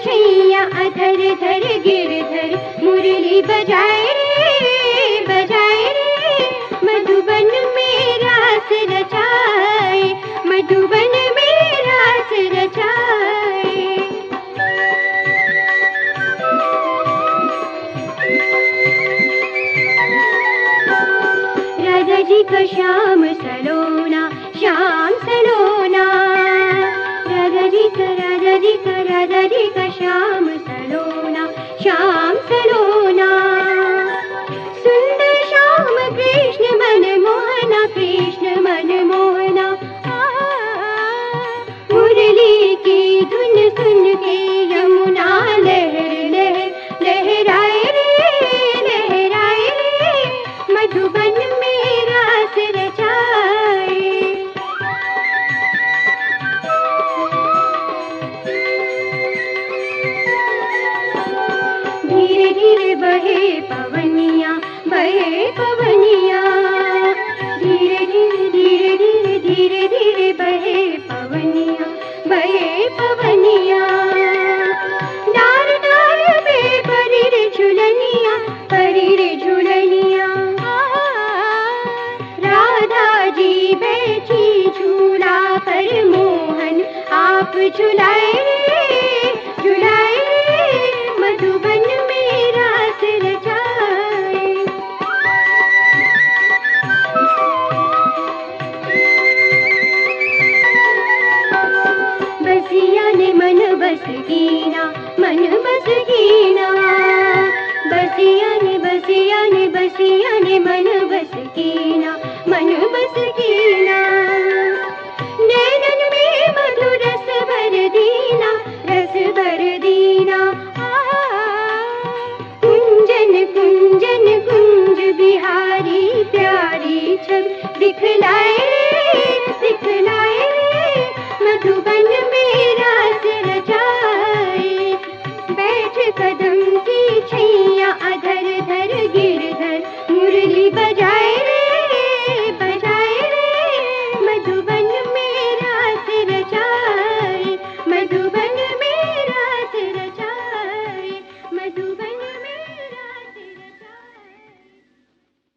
छैया अधर धर गिरधर मुरली बजाए रे मधुबन में रास रचाए, मधुबन में रास रचाए। राधा जी का श्याम सलोना, श्याम सलोना, राधा जी का श्याम सलोना, श्याम सलोना। सुंदर श्याम कृष्ण मन मोहना, कृष्ण मन मोहना। मुरली की धुन सुन के यमुना लहर लहर लहराए रे मधुबन में रास रचाए। धीरे धीरे बहे पवनिया, बहे पवनिया, धीरे धीरे धीरे धीरे धीरे धीरे बहे पवनिया, बहे पवनिया। डार डार पे परी रे झुलनिया, परी रे झुलनिया। राधा जी बैठी झूला पर, मोहन आप झुलाए मधुबन में रास रचाए। बसिया ने मन बस कीना, मन बस कीना, बसिया ने मन बस कीना, मन बस कीना। नैनन में मधुर रस भर दीना, रस भर दीना। कुंजन कुंजन कुंज बिहारी प्यारी छब दिखलाए